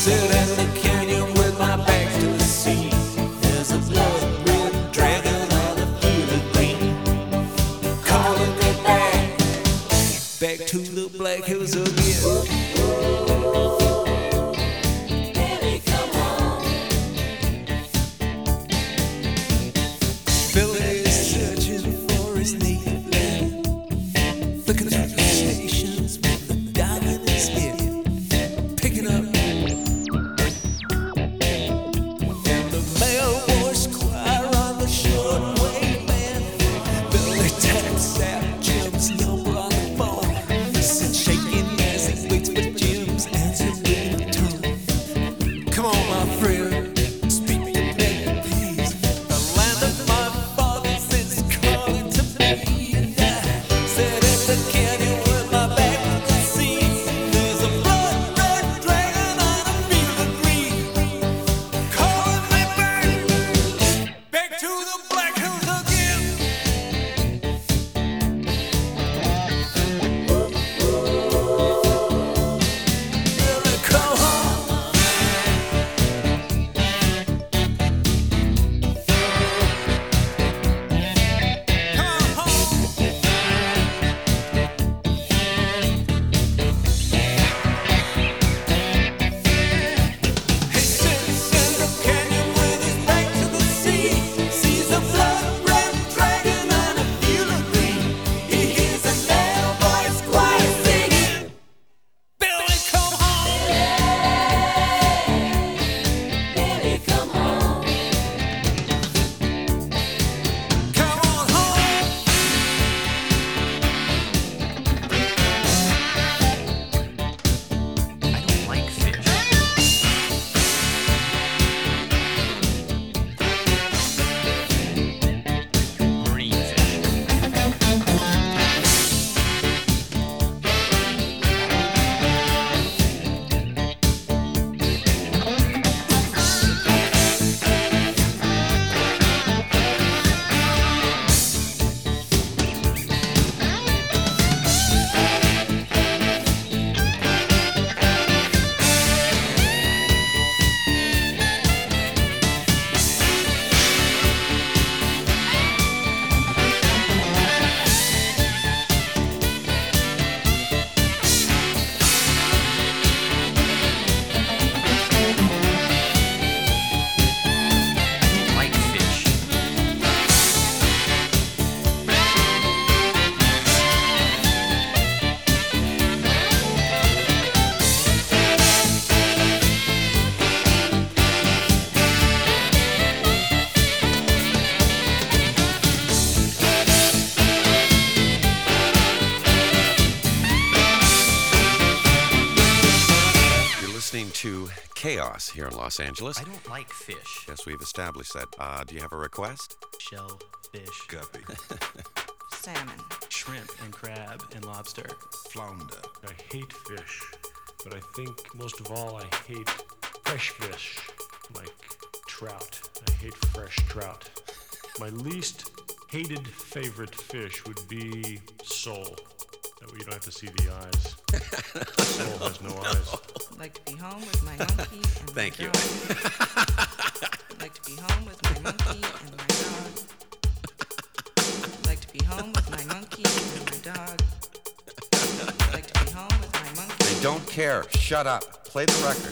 Sit in the canyon with my back to the sea. There's a blood-red dragon and a field of green, calling me back to the Black Hills again. Baby, come on. Billy is searching for his native land, looking at the stations with the dime in his head, picking up. And the mailboys choir on the shortwave man. Billy taps out Jim's number on the phone, sits shaking as he waits for Jim's answer in the tone. Come on, my friend, speak to me, please. The land of my fathers is calling to me, and I sit in the canyon with my back to the sea. There's a blood-red dragon on a field of green, calling me back to the Black Hills again. Billy, come home. Come home. He sits in the canyon with his back to the sea. Sees a blood-red dragon on a field of green. He hears a mailboy's choir singing, Billy, come home. Billy, come home. Come on home. I don't like fish. Marine fish. I don't like fish. You're listening to Chaos here in Los Angeles. I don't like fish. Yes, we've established that. Do you have a request? Shellfish, Guppy. Salmon. Shrimp and crab and lobster. Flounder. I hate fish, but I think most of all I hate fresh fish, like trout. I hate fresh trout. My least hated favorite fish would be sole. That way you don't have to see the eyes. Sole has no eyes. I'd like to be home with my monkey and my Thank you. dog. I'd like to be home with my monkey and my dog. I'd like to be home with my monkey and my dog. I'd like to be home with my monkey. They don't care. Shut up. Play the record.